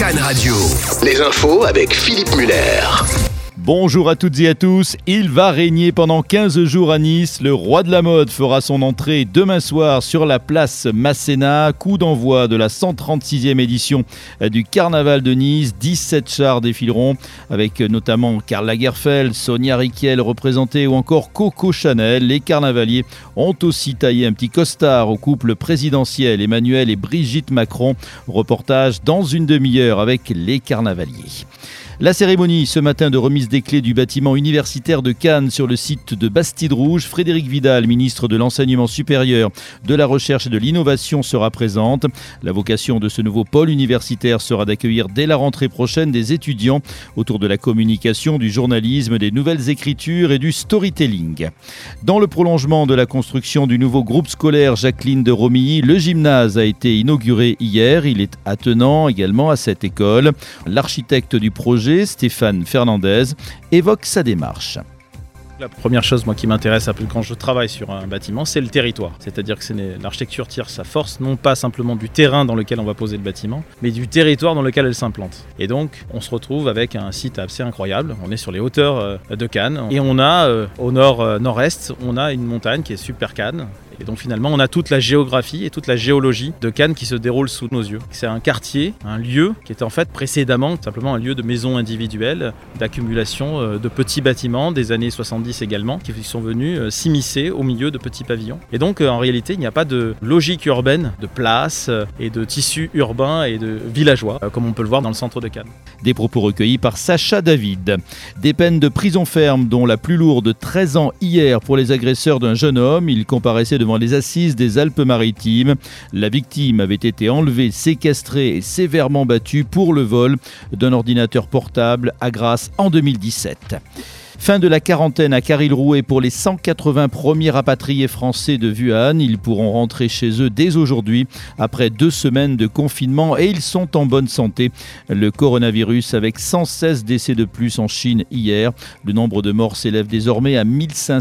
Cannes Radio. Les infos avec Philippe Muller. Bonjour à toutes et à tous, il va régner pendant 15 jours à Nice. Le roi de la mode fera son entrée demain soir sur la place Masséna. Coup d'envoi de la 136e édition du Carnaval de Nice. 17 chars défileront avec notamment Karl Lagerfeld, Sonia Rykiel représentée ou encore Coco Chanel. Les carnavaliers ont aussi taillé un petit costard au couple présidentiel Emmanuel et Brigitte Macron. Reportage dans une demi-heure avec les carnavaliers. La cérémonie ce matin de remise des clés du bâtiment universitaire de Cannes sur le site de Bastide-Rouge. Frédérique Vidal, ministre de l'Enseignement supérieur, de la Recherche et de l'Innovation, sera présente. La vocation de ce nouveau pôle universitaire sera d'accueillir dès la rentrée prochaine des étudiants autour de la communication, du journalisme, des nouvelles écritures et du storytelling. Dans le prolongement de la construction du nouveau groupe scolaire Jacqueline de Romilly, le gymnase a été inauguré hier. Il est attenant également à cette école. L'architecte du projet, Stéphane Fernandez, évoque sa démarche. La première chose qui m'intéresse quand je travaille sur un bâtiment, c'est le territoire. C'est-à-dire que l'architecture tire sa force non pas simplement du terrain dans lequel on va poser le bâtiment, mais du territoire dans lequel elle s'implante. Et donc, on se retrouve avec un site assez incroyable. On est sur les hauteurs de Cannes et on a au nord-est, on a une montagne qui est super Cannes. Et donc finalement, on a toute la géographie et toute la géologie de Cannes qui se déroule sous nos yeux. C'est un quartier, un lieu qui était en fait précédemment simplement un lieu de maisons individuelles, d'accumulation de petits bâtiments des années 70 également, qui sont venus s'immiscer au milieu de petits pavillons. Et donc en réalité, il n'y a pas de logique urbaine, de places et de tissus urbains et de villageois, comme on peut le voir dans le centre de Cannes. Des propos recueillis par Sacha David. Des peines de prison ferme, dont la plus lourde 13 ans hier pour les agresseurs d'un jeune homme. Il comparaissait devant les assises des Alpes-Maritimes. La victime avait été enlevée, séquestrée et sévèrement battue pour le vol d'un ordinateur portable à Grasse en 2017. Fin de la quarantaine à Caril-Rouet pour les 180 premiers rapatriés français de Wuhan. Ils pourront rentrer chez eux dès aujourd'hui après 2 semaines de confinement et ils sont en bonne santé. Le coronavirus avec 116 décès de plus en Chine hier. Le nombre de morts s'élève désormais à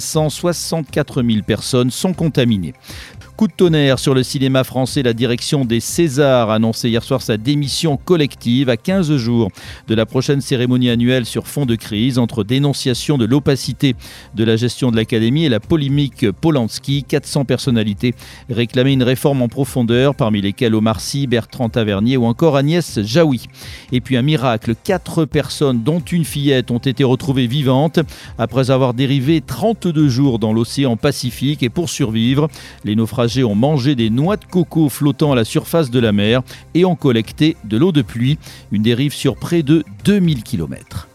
1564 000 personnes sont contaminées. Coup de tonnerre sur le cinéma français, la direction des Césars a annoncé hier soir sa démission collective à 15 jours de la prochaine cérémonie annuelle sur fond de crise entre dénonciation de l'opacité de la gestion de l'Académie et la polémique Polanski. 400 personnalités réclamaient une réforme en profondeur, parmi lesquelles Omar Sy, Bertrand Tavernier ou encore Agnès Jaoui. Et puis un miracle, 4 personnes dont une fillette ont été retrouvées vivantes après avoir dérivé 32 jours dans l'océan Pacifique. Et pour survivre, les naufragés ont mangé des noix de coco flottant à la surface de la mer et ont collecté de l'eau de pluie. Une dérive sur près de 2000 km.